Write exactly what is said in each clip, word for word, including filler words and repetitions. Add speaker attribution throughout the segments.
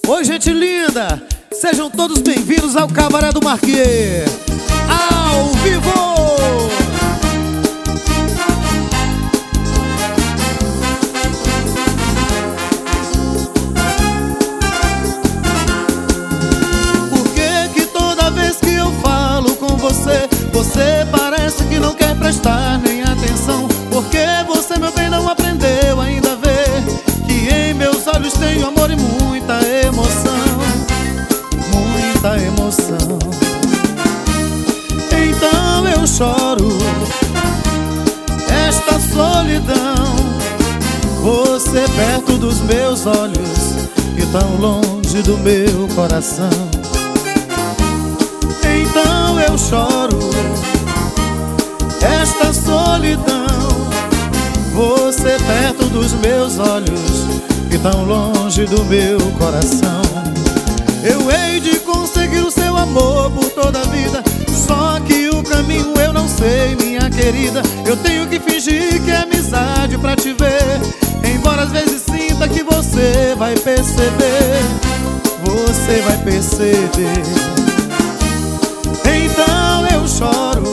Speaker 1: Oi, gente linda, sejam todos bem-vindos ao Cabaré do Marquês, ao vivo! Por que que toda vez que eu falo com você, você parece que não quer prestar nem atenção? Porque você, meu bem, não aprendeu ainda a ver que em meus olhos tem amor e muita emoção, muita emoção. Então eu choro esta solidão, você perto dos meus olhos e tão longe do meu coração. Então eu choro esta solidão, você perto dos meus olhos e tão longe do meu coração. Eu hei de conseguir o seu amor por toda a vida, só que o caminho eu não sei, minha querida. Eu tenho que fingir que é amizade pra te ver, embora às vezes sinta que você vai perceber, você vai perceber. Então eu choro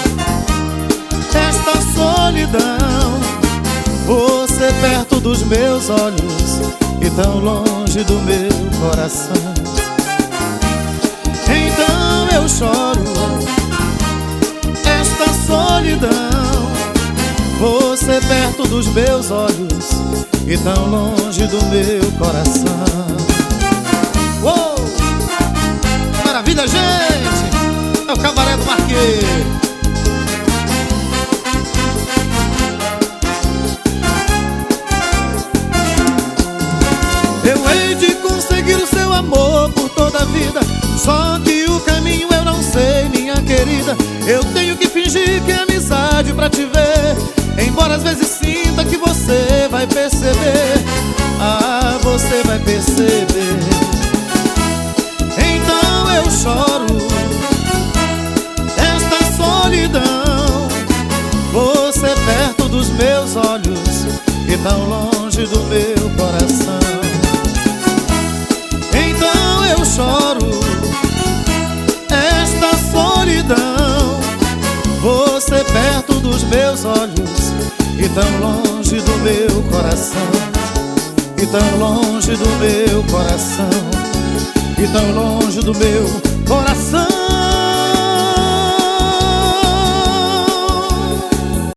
Speaker 1: esta solidão, você perto dos meus olhos e tão longe do meu coração. Então eu choro esta solidão, você perto dos meus olhos e tão longe do meu coração. Uou! Maravilha, gente! É o Cabaré do Marquês. Eu hei de conseguir o seu amor por toda a vida, só que o caminho eu não sei, minha querida. Eu tenho que fingir que é amizade pra te ver, embora às vezes sinta que você vai perceber, ah, você vai perceber. Então eu choro esta solidão, você perto dos meus olhos e tão longe do meu coração. Então eu choro esta solidão, você perto dos meus olhos e tão longe do meu coração, e tão longe do meu coração, e tão longe do meu coração.